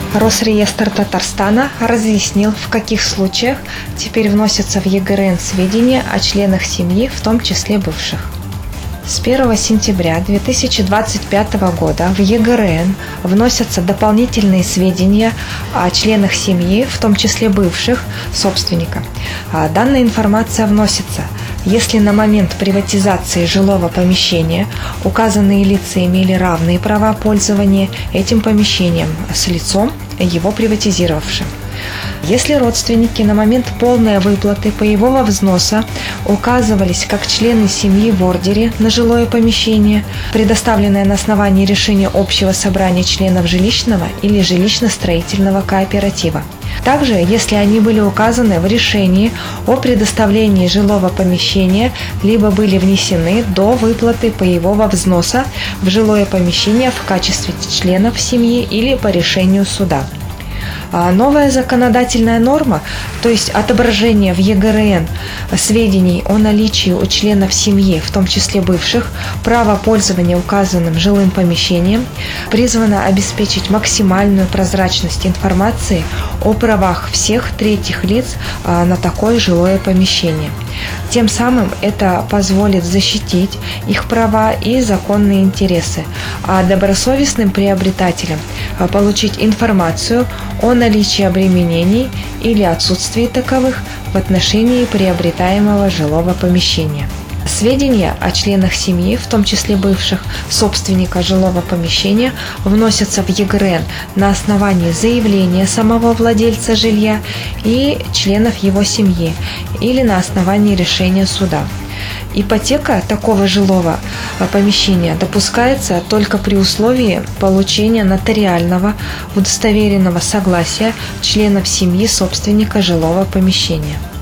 Росреестр Татарстана разъяснил, в каких случаях теперь вносятся в ЕГРН сведения о членах семьи, в том числе бывших. С 1 сентября 2025 года в ЕГРН вносятся дополнительные сведения о членах семьи, в том числе бывших собственника. Данная информация вносится, если на момент приватизации жилого помещения указанные лица имели равные права пользования этим помещением с лицом, его приватизировавшим. Если родственники на момент полной выплаты паевого взноса указывались как члены семьи в ордере на жилое помещение, предоставленное на основании решения общего собрания членов жилищного или жилищно-строительного кооператива. Также, если они были указаны в решении о предоставлении жилого помещения, либо были внесены до выплаты паевого взноса в жилое помещение в качестве членов семьи или по решению суда. Новая законодательная норма, то есть отображение в ЕГРН сведений о наличии у членов семьи, в том числе бывших, права пользования указанным жилым помещением, призвана обеспечить максимальную прозрачность информации о правах всех третьих лиц на такое жилое помещение. Тем самым это позволит защитить их права и законные интересы, а добросовестным приобретателям получить информацию о наличии обременений или отсутствии таковых в отношении приобретаемого жилого помещения. Сведения о членах семьи, в том числе бывших собственника жилого помещения, вносятся в ЕГРН на основании заявления самого владельца жилья и членов его семьи или на основании решения суда. Ипотека такого жилого помещения допускается только при условии получения нотариального удостоверенного согласия членов семьи собственника жилого помещения.